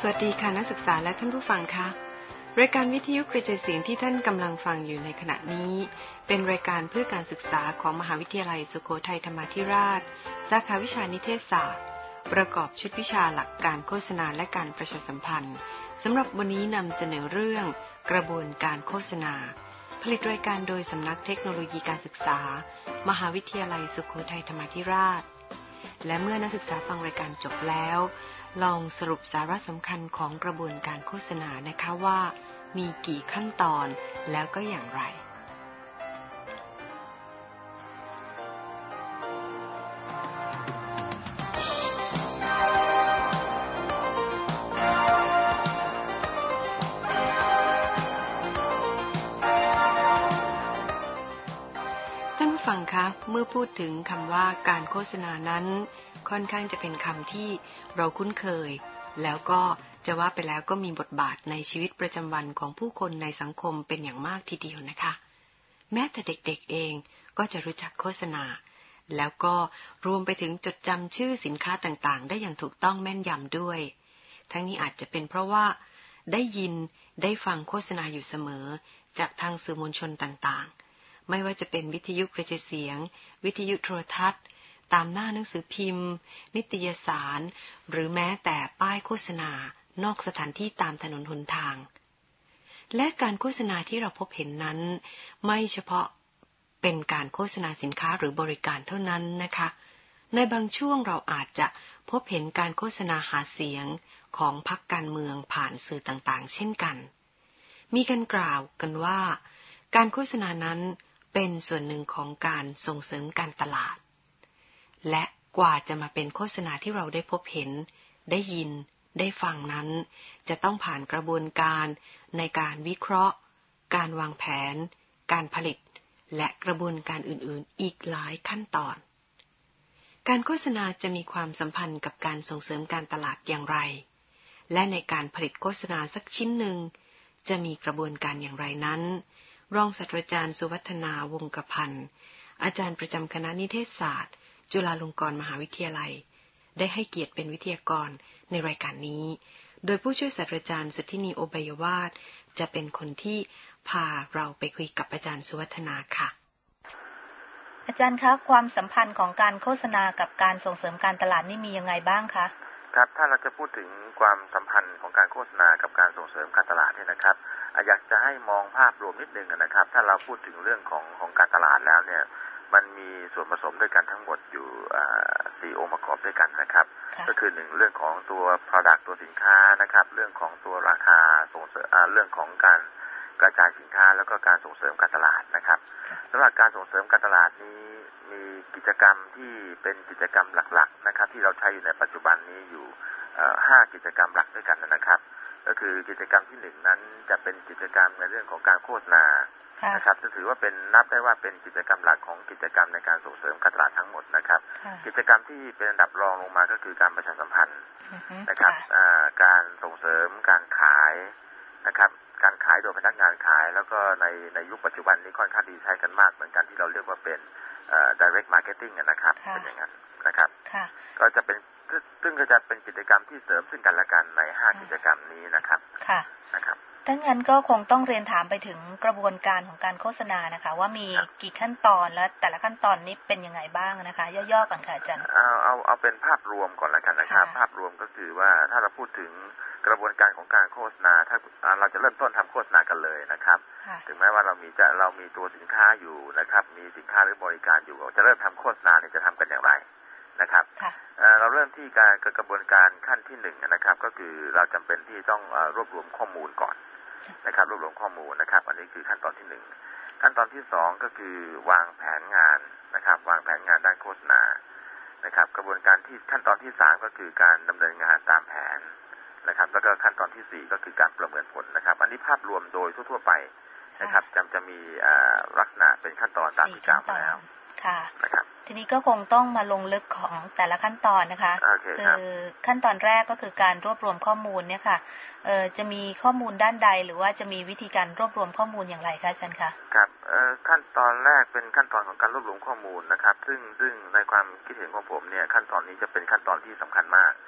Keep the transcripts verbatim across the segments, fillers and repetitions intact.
สวัสดีค่ะนักศึกษาและท่านผู้ฟังคะรายการวิทยุกระจายเสียงที่ท่านกำลังฟังอยู่ในขณะนี้เป็นรายการเพื่อการศึกษาของมหาวิทยาลัยสุโขทัยธรรมาธิราชสาขาวิชานิเทศศาสตร์ประกอบชุดวิชาหลักการโฆษณาและการประชาสัมพันธ์สำหรับวันนี้นำเสนอเรื่องกระบวนการโฆษณาผลิตรายการโดยสำนักเทคโนโลยีการศึกษามหาวิทยาลัยสุโขทัยธรรมาธิราชและเมื่อนักศึกษาฟังรายการจบแล้วลองสรุปสาระสำคัญของกระบวนการโฆษณานะคะว่ามีกี่ขั้นตอนแล้วก็อย่างไรท่านผู้ฟังคะเมื่อพูดถึงคำว่าการโฆษณานั้นค่อนข้างจะเป็นคำที่เราคุ้นเคยแล้วก็จะว่าไปแล้วก็มีบทบาทในชีวิตประจำวันของผู้คนในสังคมเป็นอย่างมากทีเดียวนะคะแม้แต่เด็กๆเองก็จะรู้จักโฆษณาแล้วก็รวมไปถึงจดจำชื่อสินค้าต่างๆได้อย่างถูกต้องแม่นยำด้วยทั้งนี้อาจจะเป็นเพราะว่าได้ยินได้ฟังโฆษณาอยู่เสมอจากทางสื่อมวลชนต่างๆไม่ว่าจะเป็นวิทยุกระจายเสียงวิทยุโทรทัศน์ตามหน้าหนังสือพิมพ์นิตยสารหรือแม้แต่ป้ายโฆษณานอกสถานที่ตามถนนหนทางและการโฆษณาที่เราพบเห็นนั้นไม่เฉพาะเป็นการโฆษณาสินค้าหรือบริการเท่านั้นนะคะในบางช่วงเราอาจจะพบเห็นการโฆษณาหาเสียงของพรรคการเมืองผ่านสื่อต่างๆเช่นกันมีการกล่าวกันว่าการโฆษณานั้นเป็นส่วนหนึ่งของการส่งเสริมการตลาดและกว่าจะมาเป็นโฆษณาที่เราได้พบเห็นได้ยินได้ฟังนั้นจะต้องผ่านกระบวนการในการวิเคราะห์การวางแผนการผลิตและกระบวนการอื่นๆอีกหลายขั้นตอนการโฆษณาจะมีความสัมพันธ์กับการส่งเสริมการตลาดอย่างไรและในการผลิตโฆษณาสักชิ้นหนึ่งจะมีกระบวนการอย่างไรนั้นรองศาสตราจารย์สุวัฒนาวงศ์กพันธ์อาจารย์ประจำคณะนิเทศศาสตร์จุฬาลงกรณ์มหาวิทยาลัยได้ให้เกียรติเป็นวิทยากรในรายการนี้โดยผู้ช่วยศาสตราจารย์สุทธินีโอไบยวาทจะเป็นคนที่พาเราไปคุยกับอาจารย์สุวัฒนาค่ะอาจารย์คะความสัมพันธ์ของการโฆษณากับการส่งเสริมการตลาดนี่มียังไงบ้างคะครับถ้าเราจะพูดถึงความสัมพันธ์ของการโฆษณากับการส่งเสริมการตลาดเนี่ยนะครับอยากจะให้มองภาพรวมนิดนึงนะครับถ้าเราพูดถึงเรื่องของของการตลาดแล้วเนี่ยมันมีส่วนผสมด้วยกันทั้งหมดอยู่สี่องค์ประกอบด้วยกันนะครับก็คือหนึ่งเรื่องของตัว product ตัวสินค้านะครับเรื่องของตัวราคาส่งเสริมเรื่องของการกระจายสินค้าแล้วก็การส่งเสริมการตลาดนะครับสำหรับการส่งเสริมการตลาดนี้มีกิจกรรมที่เป็นกิจกรรมหลักๆนะครับที่เราใช้อยู่ในปัจจุบันนี้อยู่ห้ากิจกรรมหลักด้วยกันนะครับก็คือกิจกรรมที่หนึ่งนั้นจะเป็นกิจกรรมในเรื่องของการโฆษณานะครับจะถือว่าเป็นนับได้ว่าเป็นกิจกรรมหลักของกิจกรรมในการส่งเสริมการตลาดทั้งหมดนะครับกิจกรรมที่เป็นอันดับรองลงมาก็คือการประชาสัมพันธ์นะครับการส่งเสริมการขายนะครับการขายโดยพนักงานขายแล้วก็ในในยุคปัจจุบันนี้ค่อนข้างดีใช้กันมากเหมือนกันที่เราเรียกว่าเป็น direct marketing นะครับเป็นอย่างนั้นนะครับก็จะเป็นซึ่งก็จะเป็นกิจกรรมที่เสริมซึ่งกันและกันในห้ากิจกรรมนี้นะครับนะครับถ้างั้นก็คงต้องเรียนถามไปถึงกระบวนการของการโฆษณานะคะว่ามีกี่ขั้นตอนและแต่ละขั้นตอนนี้เป็นยังไงบ้างนะคะย่อๆก่อนค่ะอาจารย์เอาเอาเอาเป็นภาพรวมก่อนละกันนะครับภาพรวมก็คือว่าถ้าเราพูดถึงกระบวนการของการโฆษณาถ้าเราจะเริ่มต้นทำโฆษณากันเลยนะครับถึงแม้ว่าเรามีจะเรามีตัวสินค้าอยู่นะครับมีสินค้าหรือบริการอยู่จะเริ่มทำโฆษณาเนี่ยจะทำกันอย่างไรนะครับเราเริ่มที่การกระบวนการขั้นที่หนึ่งนะครับก็คือเราจำเป็นที่ต้องรวบรวมข้อมูลก่อนนะครับรวบรวมข้อมูลนะครับอันนี้คือขั้นตอนที่หนึ่งขั้นตอนที่สองก็คือวางแผนงานนะครับวางแผนงานด้านโฆษณานะครับกระบวนการที่ขั้นตอนที่สามก็คือการดำเนินงานตามแผนนะครับแล้วก็ขั้นตอนที่สี่ก็คือการประเมินผลนะครับอันนี้ภาพรวมโดยทั่วๆไปนะครับจะจะมีลักษณะเป็นขั้นตอนตามที่กล่าวมาแล้วนะครับทีนี้ก็คงต้องมาลงลึกของแต่ละขั้นตอนนะคะคือขั้นตอนแรกก็คือการรวบรวมข้อมูลเนี่ยค่ะเอ่อจะมีข้อมูลด้านใดหรือว่าจะมีวิธีการรวบรวมข้อมูลอย่างไรคะอาจารย์คะครับเอ่อขั้นตอนแรกเป็นขั้นตอนของการรวบรวมข้อมูลนะครับซึ่งซึ่งในความคิดเห็นของผมเนี่ยขั้นตอนนี้จะเป็นขั้นตอนที่สำคัญมาก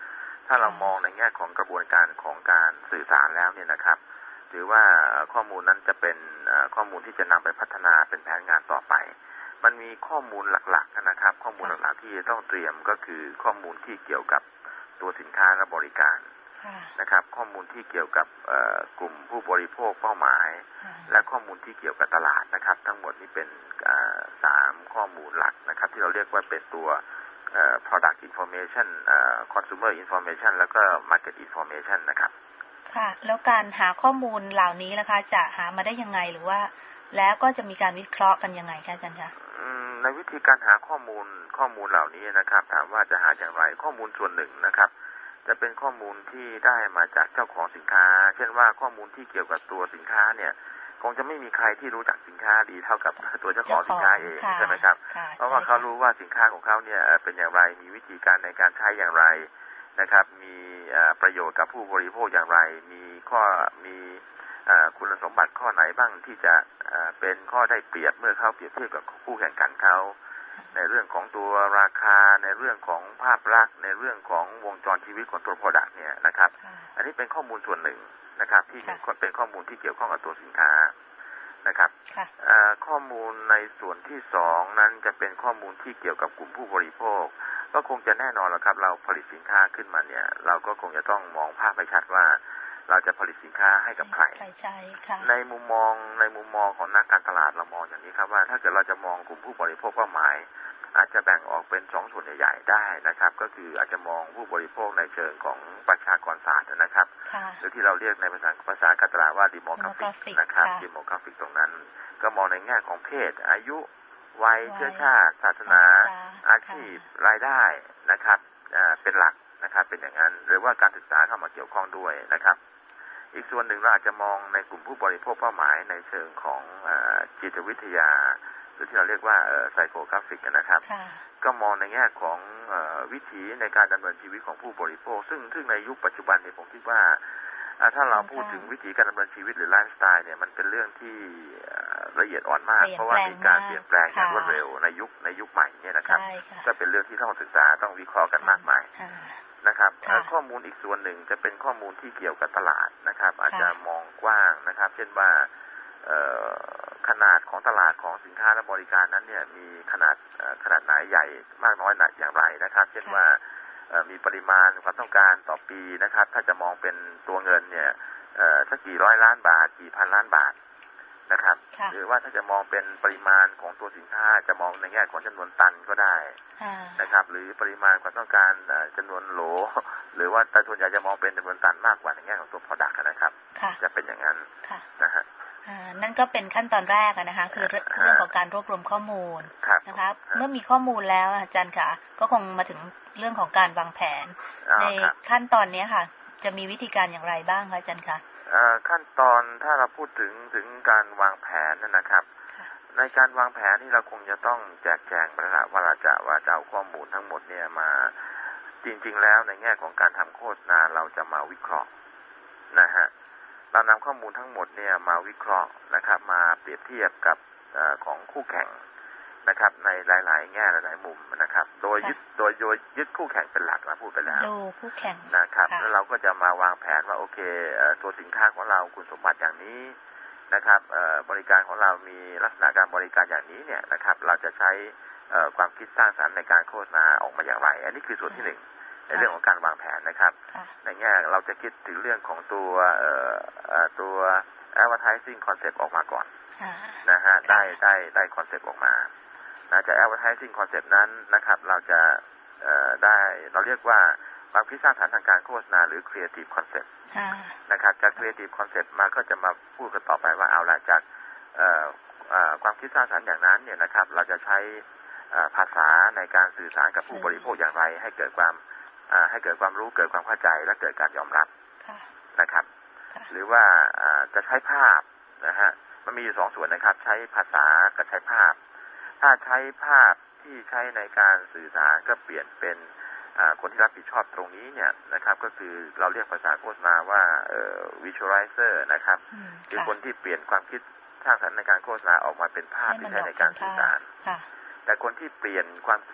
ถ้าเรามองในแง่ของกระบวนการของการสื่อสารแล้วเนี่ยนะครับถือว่าข้อมูลนั้นจะเป็นข้อมูลที่จะนำไปพัฒนาเป็นแผนงานต่อไปมันมีข้อมูลหลักๆนะครับข้อมูลหลักๆที่ต้องเตรียมก็คือข้อมูลที่เกี่ยวกับตัวสินค้าและบริการนะครับข้อมูลที่เกี่ยวกับกลุ่มผู้บริโภคเป้าหมายและข้อมูลที่เกี่ยวกับตลาดนะครับทั้งหมดนี้เป็นสามข้อมูลหลักนะครับที่เราเรียกว่าเป็นตัว product information consumer information แล้วก็ market information นะครับค่ะแล้วการหาข้อมูลเหล่านี้นะคะจะหามาได้ยังไงหรือว่าแล้วก็จะมีการวิเคราะห์กันยังไงคะอาจารย์คะในวิธีการหาข้อมูลข้อมูลเหล่านี้นะครับถามว่าจะหาอย่างไรข้อมูลส่วนหนึ่งนะครับจะเป็นข้อมูลที่ได้มาจากเจ้าของสินค้าเช่นว่าข้อมูลที่เกี่ยวกับตัวสินค้าเนี่ยคงจะไม่มีใครที่รู้จักสินค้าดีเท่ากับตัวเจ้าของสินค้าเองใช่ไหมครับเพราะว่าเขารู้ว่าสินค้าของเขาเนี่ยเป็นอย่างไรมีวิธีการในการใช้อย่างไรนะครับมีประโยชน์กับผู้บริโภคอย่างไรมีข้อมีคุณสมบัติข้อไหนบ้างที่จะเป็นข้อได้เปรียบเมื่อเขาเปรียบเทียบกับคู่แข่งขันเขาในเรื่องของตัวราคาในเรื่องของภาพลักษณ์ในเรื่องของวงจรชีวิตของตัว product เนี่ยนะครับอันนี้เป็นข้อมูลส่วนหนึ่งนะครับที่เป็นข้อมูลที่เกี่ยวข้องกับตัวสินค้านะครับข้อมูลในส่วนที่สองนั้นจะเป็นข้อมูลที่เกี่ยวกับกลุ่มผู้บริโภคก็คงจะแน่นอนแล้วครับเราผลิตสินค้าขึ้นมาเนี่ยเราก็คงจะต้องมองภาพให้ชัดว่าเราจะผลิตสินค้าให้กับใครในมุมมองในมุมมองของนักการตลาดเรามองอย่างนี้ครับว่าถ้าเกิดเราจะมองกลุ่มผู้บริโภคเป้าหมายอาจจะแบ่งออกเป็นสองส่วนใหญ่ๆได้นะครับก็คืออาจจะมองผู้บริโภคในเชิงของประชากรศาสตร์นะครับหรือที่เราเรียกในภาษาภาษาการตลาดว่าดิโมกราฟิกนะครับดิโมกราฟิกตรงนั้นก็มองในแง่ของเพศอายุวัยเชื้อชาติศาสนาอาชีพรายได้นะครับเป็นหลักนะครับเป็นอย่างนั้นหรือว่าการศึกษาเข้ามาเกี่ยวข้องด้วยนะครับอีกส่วนหนึ่งเราอาจจะมองในกลุ่มผู้บริโภคเป้าหมายในเชิงของจิตวิทยาหรือที่เราเรียกว่าไซโคกราฟิกนะครับก็มองในแง่ของวิถีในการดำเนินชีวิตของผู้บริโภคซึ่งซึ่งในยุคปัจจุบันนี้ผมคิดว่าถ้าเราพูดถึงวิถีการดำเนินชีวิตหรือไลฟ์สไตล์เนี่ยมันเป็นเรื่องที่ละเอียดอ่อนมากเพราะว่ามีการเปลี่ยนแปลงอย่างรวดเร็วในยุคในยุคใหม่เนี่ยนะครับก็เป็นเรื่องที่ต้องศึกษาต้องวิเคราะห์กันมากมายนะครับข้อมูลอีกส่วนหนึ่งจะเป็นข้อมูลที่เกี่ยวกับตลาดนะครับอาจจะมองกว้างนะครับเช่นว่าขนาดของตลาดของสินค้าและบริการนั้นเนี่ยมีขนาดขนาดไหนใหญ่มากน้อยหนักอย่างไรนะครับเช่นว่ามีปริมาณความต้องการต่อปีนะครับถ้าจะมองเป็นตัวเงินเนี่ยสักกี่ร้อยล้านบาทกี่พันล้านบาทนะครับหรือว่าถ้าจะมองเป็นปริมาณของตัวสินค้าจะมองในแง่ของจำนวนตันก็ได้นะครับหรือปริมาณความต้องการจำนวนโหลหรือว่าแต่ส่วนใหญ่จะมองเป็นจำนวนตันมากกว่าในแง่ของตัว product นะครับจะเป็นอย่างนั้นนะฮะนั่นก็เป็นขั้นตอนแรกนะคะคือเรื่องของการรวบรวมข้อมูลนะคะเมื่อมีข้อมูลแล้วอาจารย์ค่ะก็คงมาถึงเรื่องของการวางแผนในขั้นตอนนี้ค่ะจะมีวิธีการอย่างไรบ้างคะอาจารย์คะขั้นตอนถ้าเราพูดถึงถึงการวางแผนนะครับในการวางแผนที่เราคงจะต้องแจกแจงไปแล้วว่าเราจะว่าจะเอาข้อมูลทั้งหมดเนี่ยมาจริงๆแล้วในแง่ของการทำโฆษณาเราจะมาวิเคราะห์นะฮะเรานำข้อมูลทั้งหมดเนี่ยมาวิเคราะห์นะครับมาเปรียบเทียบกับอของคู่แข่งนะครับในหลายๆแง่หลายๆมุมนะครับโดยยึดโดยโดยยึดคู่แข่งเป็นหลักนะพูดไปแล้วดูคู่แข่งนะครับแล้วเราก็จะมาวางแผนว่าโอเคตัวสินค้าของเราคุณสมบัติอย่างนี้นะครับบริการของเรามีลักษณะการบริการอย่างนี้เนี่ยนะครับเราจะใช้ความคิดสร้างสรรค์ในการโฆษณาออกมาอย่างไรอันนี้คือส่วนที่หนึ่งในเรื่องของการวางแผนนะครับในแง่เราจะคิดถึงเรื่องของตัวตัว advertising concept ออกมาก่อนนะฮะได้ได้ได้คอนเซ็ปต์ออกมานะจาก advertising concept นั้นนะครับเราจะได้เราเรียกว่าความคิดสร้างสรรค์ทางการโฆษณาหรือ creative concept นะครับจาก creative concept มาก็จะมาพูดกันต่อไปว่าเอาละจากความคิดสร้างสรรค์อย่างนั้นเนี่ยนะครับเราจะใช้ภาษาในการสื่อสารกับผู้บริโภคอย่างไรให้เกิดความให้เกิดความรู้เกิดความเข้าใจและเกิดการยอมรับนะครับหรือว่าจะใช้ภาพนะฮะมันมีอยู่สองส่วนนะครับใช้ภาษากับใช้ภาพถ้าใช้ภาพที่ใช้ในการสื่อสารก็เปลี่ยนเป็นคนที่รับผิดชอบตรงนี้เนี่ยนะครับก็คือเราเรียกภาษาโฆษณาว่า visualizer นะครับคือคนที่เปลี่ยนความคิดสร้างสรรค์ในการโฆษณาออกมาเป็นภาพที่ใช้ในการสื่อสารแต่คนที่เปลี่ยนความคิด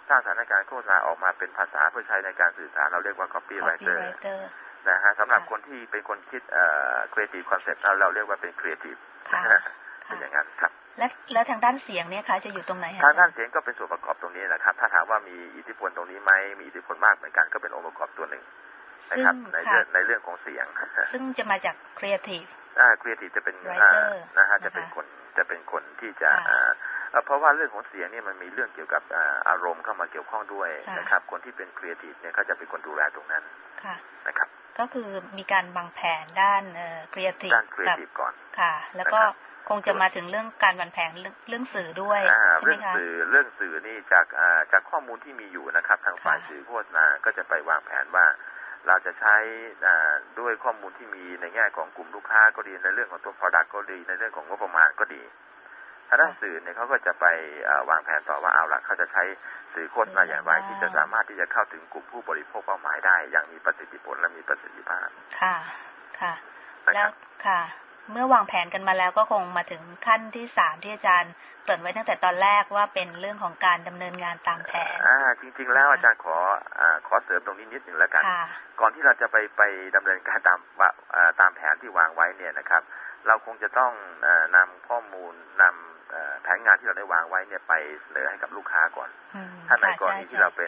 สร้างสรรค์ในการโฆษณาออกมาเป็นภาษาเพื่อใช้ในการสื่อสารเราเรียกว่า copywriter นะฮะสำหรับคนที่เป็นคนคิดเอ่อ creative concept เราเรียกว่าเป็น creative เป็นอย่างนั้นครับและแล้วทางด้านเสียงเนี่ยคะจะอยู่ตรงไหนทางด้านเสียงก็เป็นส่วนประกอบตรงนี้นะครับถ้าถามว่ามีอิทธิพลตรงนี้ไหมมีอิทธิพลมากเหมือนกันก็เป็นองค์ประกอบตัวหนึ่งนะครับในเรื่องในเรื่องของเสียงซึ่งจะมาจาก creative อ่า creative จะเป็นนะฮะจะเป็นคนจะเป็นคนที่จะเพราะว่าเรื่องของเสียงนี่มันมีเรื่องเกี่ยวกับอารมณ์เข้ามาเกี่ยวข้องด้วยนะครับคนที่เป็น creative เนี่ยเขาจะเป็นคนดูแลตรงนั้นนะครับก็คือมีการวางแผนด้านเอ่อ creative ด้าน creative ก่อนค่ะแล้วก็คงจะมาถึงเรื่องการวางแผนเรื่องสื่อด้วยใช่ไหมคะเรื่องสื่อเรื่องสื่อนี่จากจากข้อมูลที่มีอยู่นะครับทางฝ่ายสื่อโฆษณาก็จะไปวางแผนว่าเราจะใช้ด้วยข้อมูลที่มีในแง่ของกลุ่มลูกค้าก็ดีในเรื่องของตัว product ก็ดีในเรื่องของงบประมาณก็ดีถ้าด้านสื่อเนี่ยเขาก็จะไปวางแผนต่อว่าเอาล่ะเขาจะใช้สื่อโฆษณาอย่างไรที่จะสามารถที่จะเข้าถึงกลุ่มผู้บริโภคเป้าหมายได้อย่างมีประสิทธิผลและมีประสิทธิภาพค่ะค่ะแล้วค่ะเมื่อวางแผนกันมาแล้วก็คงมาถึงขั้นที่สามที่อาจารย์เกริ่นไว้ตั้งแต่ตอนแรกว่าเป็นเรื่องของการดำเนินงานตามแผนอ่าจริงๆแล้วอาจารย์ขออ่าขอเสริมตรงนี้นิดหนึ่งแล้วกันก่อนที่เราจะไปไปดำเนินการตามว่าตามแผนที่วางไว้เนี่ยนะครับเราคงจะต้องนำข้อมูลนำแผนงานที่เราได้วางไว้เนี่ยไปเสนอให้กับลูกค้าก่อนถ้าในกรณีที่เราเป็น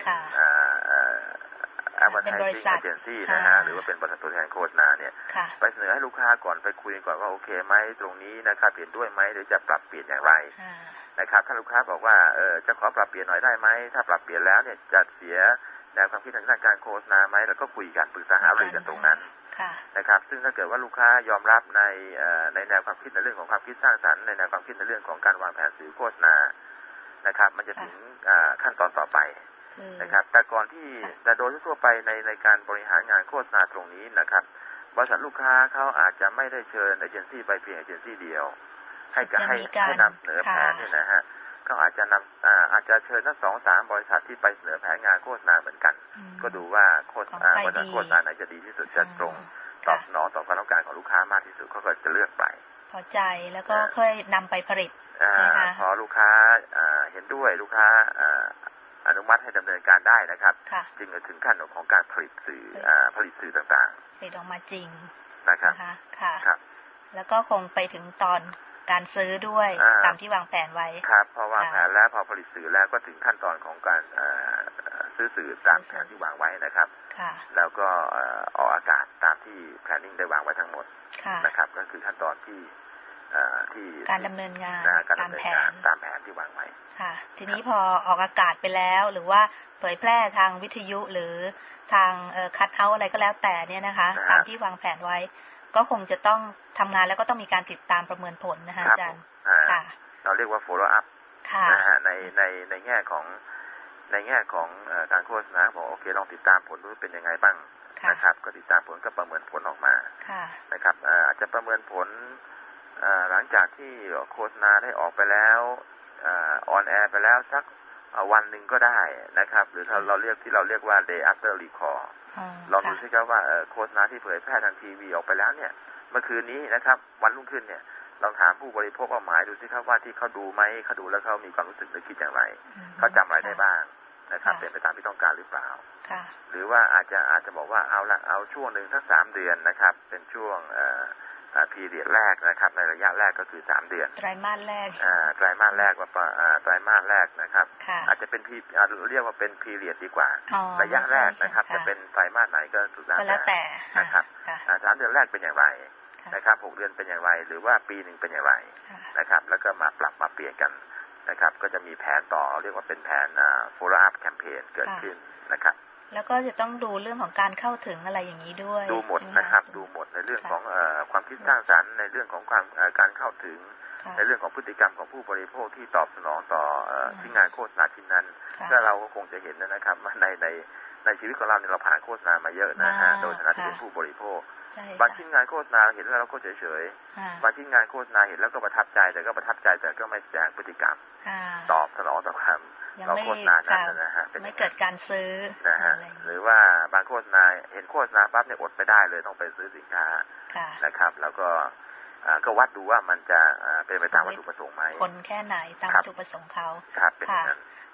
advertising agency นะฮะหรือว่าเป็นบริษัทตัวแทนโฆษณาเนี่ยไปเสนอให้ลูกค้าก่อนไปคุยก่อนว่าโอเคไหมตรงนี้นะครับเปลี่ยนด้วยไหมหรือจะปรับเปลี่ยนอย่างไรนะครับถ้าลูกค้าบอกว่าเออจะขอปรับเปลี่ยนหน่อยได้ไหมถ้าปรับเปลี่ยนแล้วเนี่ยจะเสียแนวความคิดทางด้านการโฆษณาไหมแล้วก็คุยกันปรึกษาหารือกันตรงนั้นนะครับซึ่งถ้าเกิดว่าลูกค้ายอมรับในในแนวความคิดในเรื่องของความคิดสร้างสรรค์ในแนวความคิดในเรื่องของการวางแผนสื่อโฆษณานะครับมันจะถึงขั้นตอนต่อไปนะครับแต่ก่อนที่แต่โดยทั่วไปในในการบริหารงานโฆษณาตรงนี้นะครับบริษัทลูกค้าเขาอาจจะไม่ได้เชิญเอเจนซี่ไปเพียงเอเจนซี่เดียวให้ให้ให้นำเสนอแผนนี่นะฮะเขาอาจจะนำอาจจะเชิญทั้งสองสามบริษัทที่ไปเสนอแผนงานโฆษณาเหมือนกันก็ดูว่าโฆษณาบริษัทโฆษณาไหนจะดีที่สุดจะตรงตอบสนองต่อความต้องการของลูกค้ามากที่สุดเขาก็จะเลือกไปพอใจแล้วก็ค่อยนำไปผลิตใช่ไหมพอลูกค้าเห็นด้วยลูกค้าอนุมัติให้ดำเนินการได้นะครับจึงจะถึงขั้นของการผลิตสื่อผลิตสื่อต่างๆผลิตออกมาจริงนะครับค่ะแล้วก็คงไปถึงตอนการซื้อด้วยตามที่วางแผนไว้ครับพอวางแผนแล้วพอผลิตสื่อแล้วก็ถึงขั้นตอนของการซื้อสื่อตามแผนที่วางไว้นะครับแล้วก็ออกอากาศตามที่แพลนนิ่งได้วางไว้ทั้งหมดนะครับก็คือขั้นตอนที่ที่การดำเนินงานตามแผนตามแผนที่วางไว้ค่ะทีนี้พอออกอากาศไปแล้วหรือว่าเผยแพร่ทางวิทยุหรือทางคัทเอาท์อะไรก็แล้วแต่เนี่ยนะคะตามที่วางแผนไว้ก็คงจะต้องทำงานแล้วก็ต้องมีการติดตามประเมินผลนะคะอาจารย์ค่ะเราเรียกว่า follow up นะฮะในในในแง่ของในแง่ของการโฆษณาบอกโอเคลองติดตามผลดูเป็นยังไงบ้างนะครับก็ติดตามผลก็ประเมินผลออกมานะครับอาจจะประเมินผลหลังจากที่โฆษณาได้ออกไปแล้วออนแอร์ไปแล้วสักวันหนึ่งก็ได้นะครับหรือถ้าเราเรียกที่เราเรียกว่า day after recall ลองดูสิครับว่าโฆษณาที่เผยแพร่ทางทีวีออกไปแล้วเนี่ยเมื่อคืนนี้นะครับวันรุ่งขึ้นเนี่ยลองถามผู้บริโภคเป้าหมายดูสิครับว่าที่เขาดูไหมเขาดูแล้วเขามีความรู้สึกหรือคิดอย่างไรเขาจำอะไรได้บ้างนะครับเป็นไปตามที่ต้องการหรือเปล่าหรือว่าอาจจะอาจจะบอกว่าเอาละเอาช่วงหนึ่งทั้งสามเดือนนะครับเป็นช่วงพีเรียดแรกนะครับในระยะแรกก็คือสามเดือนไตรมาสแรกอ่าไตรมาสแรกว่าไตรมาสแรกนะครับอาจจะเป็นพีเรียกว่าเป็นพีเรียดดีกว่าระยะแรกนะครับจะเป็นไตรมาสไหนก็สุดแล้วแต่นะครับสามเดือนแรกเป็นอย่างไรนะครับหกเดือนเป็นอย่างไรหรือว่าปีหนึ่งเป็นอย่างไรนะครับแล้วก็มาปรับมาเปลี่ยนกันนะครับก็จะมีแผนต่อเรียกว่าเป็นแผน follow up campaign เกิดขึ้นนะครับแล้วก็จะต้องดูเรื่องของการเข้าถึงอะไรอย่างนี้ด้วยดูหมดนะครับดูหมดในเรื่องของความคิดสร้างสรรค์ในเรื่องของความการเข้าถึงในเรื่องของพฤติกรรมของผู้บริโภคที่ตอบสนองต่อชิ้นงานโฆษณาชิ้นนั้นก็เราก็คงจะเห็นนะครับว่าในในในชีวิตของเราเนี่ยเราผ่านโฆษณามาเยอะนะฮะโดยฐานะที่เป็นผู้บริโภคบางชิ้นงานโฆษณาเห็นแล้วเราก็เฉยๆบางชิ้นงานโฆษณาเห็นแล้วก็ประทับใจแต่ก็ประทับใจแต่ก็ไม่แสดงพฤติกรรมตอบสนองต่อความยังไม่ไม่เกิดการซื้อนะฮะหรือว่าบางโฆษณาเห็นโฆษณาปั๊บเนี่ยอดไม่ได้เลยต้องไปซื้อสินค้านะครับแล้วก็ก็วัดดูว่ามันจะเป็นไปตามวัตถุประสงค์ไหมคนแค่ไหนตามวัตถุประสงค์เขาครับเป็นอย่างนั้น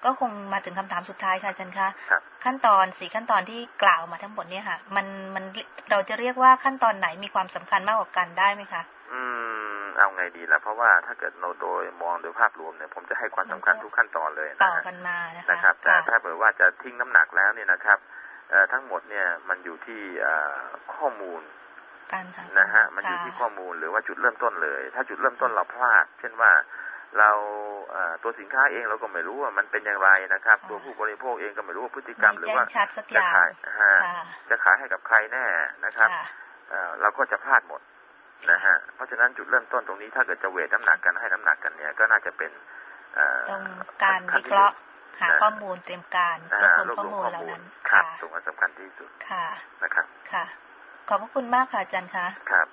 ก็คงมาถึงคำถามสุดท้ายค่ะอาจารย์คะขั้นตอนสี่ขั้นตอนที่กล่าวมาทั้งหมดเนี่ยค่ะมันมันเราจะเรียกว่าขั้นตอนไหนมีความสำคัญมากกว่ากันได้ไหมคะอืมเอาไงดีล่ะเพราะว่าถ้าเกิดเราโดยมองโดยภาพรวมเนี่ยผมจะให้ความสำคัญทุกขั้นตอนเลยนะต่อกันมานะคะนะครับแต่ถ้าเผื่อว่าจะทิ้งน้ำหนักแล้วเนี่ยนะครับทั้งหมดเนี่ยมันอยู่ที่ข้อมูลนะฮะมันอยู่ที่ข้อมูลหรือว่าจุดเริ่มต้นเลยถ้าจุดเริ่มต้นเราพลาดเช่นว่าเราตัวสินค้าเองเราก็ไม่รู้ว่ามันเป็นอย่างไรนะครับตัวผู้บริโภคเองก็ไม่รู้ว่าพฤติกรรมหรือว่าจะขายจะขายให้กับใครแน่นะครับเราก็จะพลาดหมดนะฮะเพราะฉะนั้นจุดเริ่มต้นตรงนี้ถ้าเกิดจะเวทน้ำหนักกันให้น้ำหนักกันเนี่ยก็น่าจะเป็นตรงการวิเคราะห์หาข้อมูลเตรียมการรวบรวมข้อมูลเหล่านั้นค่ะตรงนั้นสำคัญที่สุดค่ะนะครับค่ะขอบพระคุณมากค่ะอาจารย์คะครับ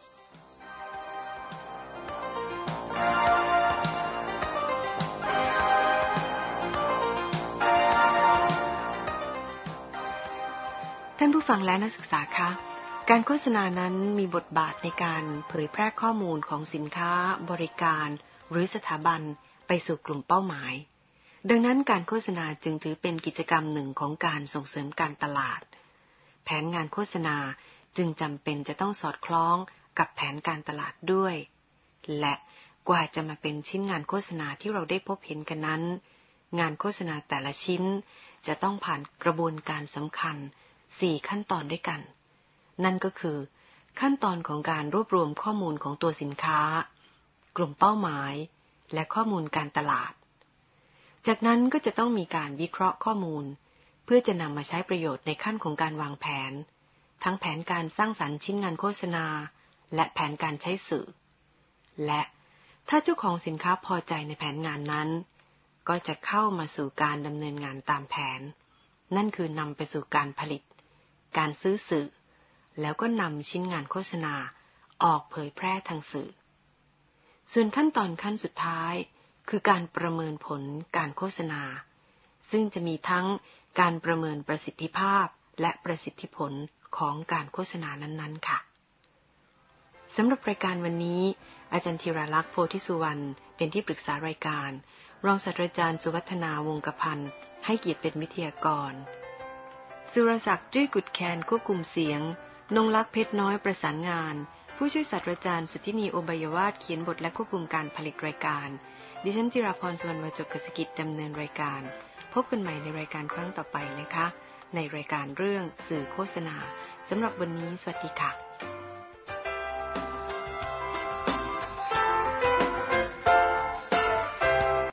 ท่านผู้ฟังและนักศึกษาคะการโฆษณานั้นมีบทบาทในการเผยแพร่ข้อมูลของสินค้าบริการหรือสถาบันไปสู่กลุ่มเป้าหมายดังนั้นการโฆษณาจึงถือเป็นกิจกรรมหนึ่งของการส่งเสริมการตลาดแผนงานโฆษณาจึงจำเป็นจะต้องสอดคล้องกับแผนการตลาดด้วยและกว่าจะมาเป็นชิ้นงานโฆษณาที่เราได้พบเห็นกันนั้นงานโฆษณาแต่ละชิ้นจะต้องผ่านกระบวนการสำคัญสี่ขั้นตอนด้วยกันนั่นก็คือขั้นตอนของการรวบรวมข้อมูลของตัวสินค้ากลุ่มเป้าหมายและข้อมูลการตลาดจากนั้นก็จะต้องมีการวิเคราะห์ข้อมูลเพื่อจะนำมาใช้ประโยชน์ในขั้นของการวางแผนทั้งแผนการสร้างสรรค์ชิ้นงานโฆษณาและแผนการใช้สื่อและถ้าเจ้าของสินค้าพอใจในแผนงานนั้นก็จะเข้ามาสู่การดำเนินงานตามแผนนั่นคือนำไปสู่การผลิตการซื้อสื่อแล้วก็นำชิ้นงานโฆษณาออกเผยแพร่ทางสื่อส่วนขั้นตอนขั้นสุดท้ายคือการประเมินผลการโฆษณาซึ่งจะมีทั้งการประเมินประสิทธิภาพและประสิทธิผลของการโฆษณานั้นๆค่ะสำหรับรายการวันนี้อาจารย์ธีราลักษณ์โพธิสุวรรณเป็นที่ปรึกษารายการรองศาสตราจารย์สุวัฒนาวงศ์กพันธ์ให้เกียรติเป็นวิทยากรสุรศักดิ์จุ้ยกุดแคนควบคุมเสียงนงลักษณ์เพชรน้อยประสานงานผู้ช่วยศาสตราจารย์สุทธินีโอบายวาทเขียนบทและควบคุมการผลิตรายการดิฉันจิราพรสุวรรณวจกกิจกิจดำเนินรายการพบกันใหม่ในรายการครั้งต่อไปนะคะในรายการเรื่องสื่อโฆษณาสำหรับวันนี้สวัสดีค่ะ